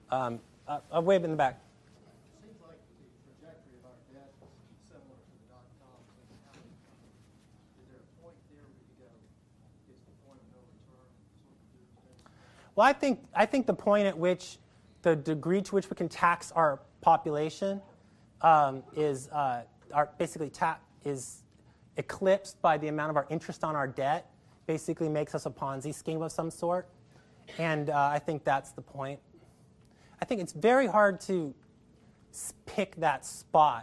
Way up in the back. It seems like the trajectory of our debt is similar to the dot-com and the housing company. Is there a point there where you go, it's the point of no return, sort of do things? Well, I think the point at which the degree to which we can tax our population is eclipsed by the amount of our interest on our debt. Basically, makes us a Ponzi scheme of some sort, and I think that's the point. I think it's very hard to pick that spot.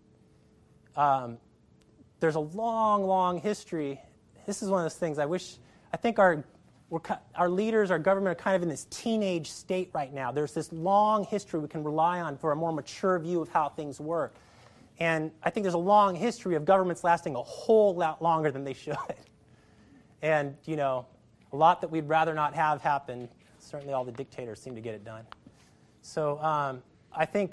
There's a long, long history. This is one of those things I think our leaders, our government are kind of in this teenage state right now. There's this long history we can rely on for a more mature view of how things work. And I think there's a long history of governments lasting a whole lot longer than they should. And, a lot that we'd rather not have happen. Certainly all the dictators seem to get it done. So I think,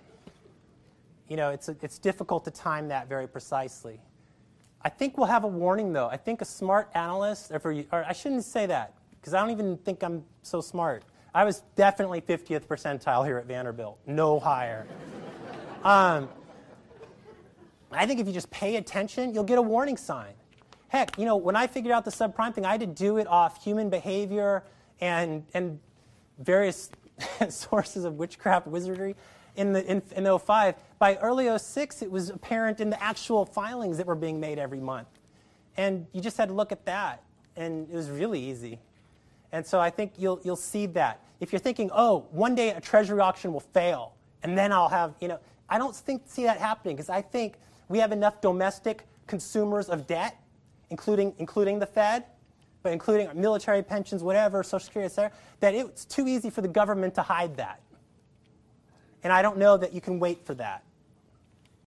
it's difficult to time that very precisely. I think we'll have a warning, though. I think a smart analyst, or I shouldn't say that, because I don't even think I'm so smart. I was definitely 50th percentile here at Vanderbilt, no higher. I think if you just pay attention, you'll get a warning sign. Heck, when I figured out the subprime thing, I had to do it off human behavior and various sources of witchcraft wizardry in 05. By early 06, it was apparent in the actual filings that were being made every month. And you just had to look at that, and it was really easy. And so I think you'll see that. If you're thinking, one day a treasury auction will fail, and then I'll have, I don't see that happening, because I think we have enough domestic consumers of debt, including the Fed, but including our military pensions, whatever, Social Security, et cetera, that it's too easy for the government to hide that. And I don't know that you can wait for that.